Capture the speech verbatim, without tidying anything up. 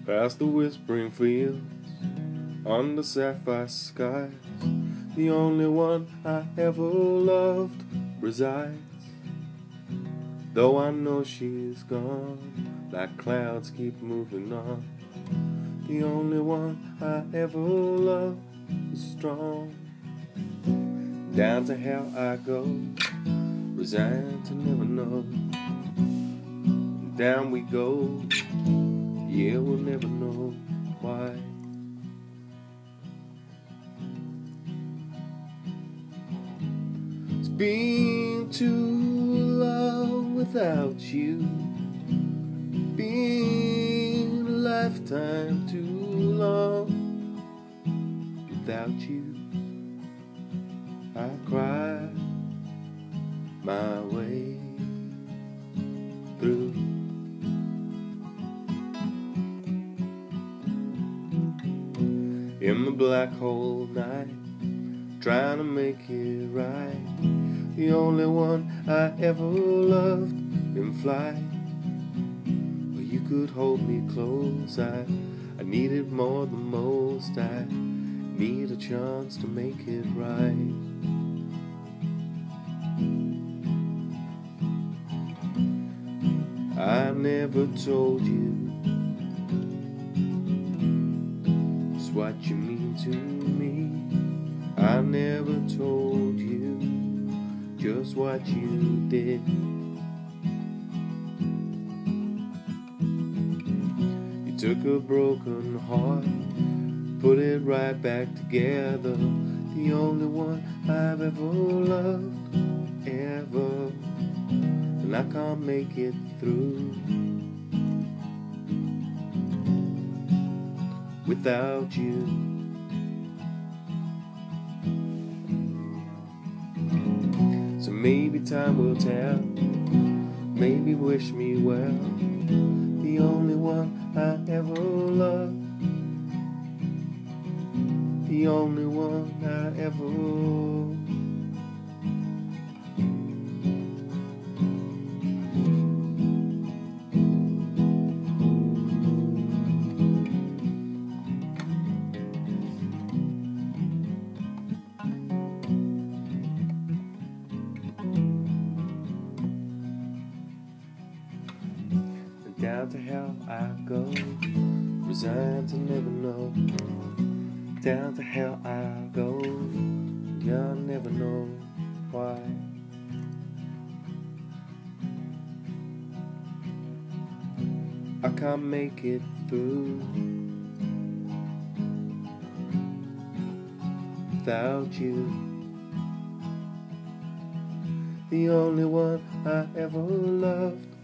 Past the whispering fields, under sapphire skies, the only one I ever loved resides. Though I know she's gone, like clouds keep moving on, the only one I ever loved is strong. Down to hell I go, resigned to never know. Down we go, yeah, we'll never know why. It's been too long without you, been a lifetime too long without you. I cry my way through. In the black hole night, trying to make it right, the only one I ever loved in flight. Well, you could hold me close, I, I needed more than most, I need a chance to make it right. I never told you just what you mean to me. I never told you just what you did. You took a broken heart, put it right back together. The only one I've ever loved, ever. And I can't make it through without you. So maybe time will tell, maybe wish me well. The only one I ever loved, the only one I ever. Down to hell I go, resigned to never know. Down to hell I go, you'll never know why. I can't make it through without you. The only one I ever loved,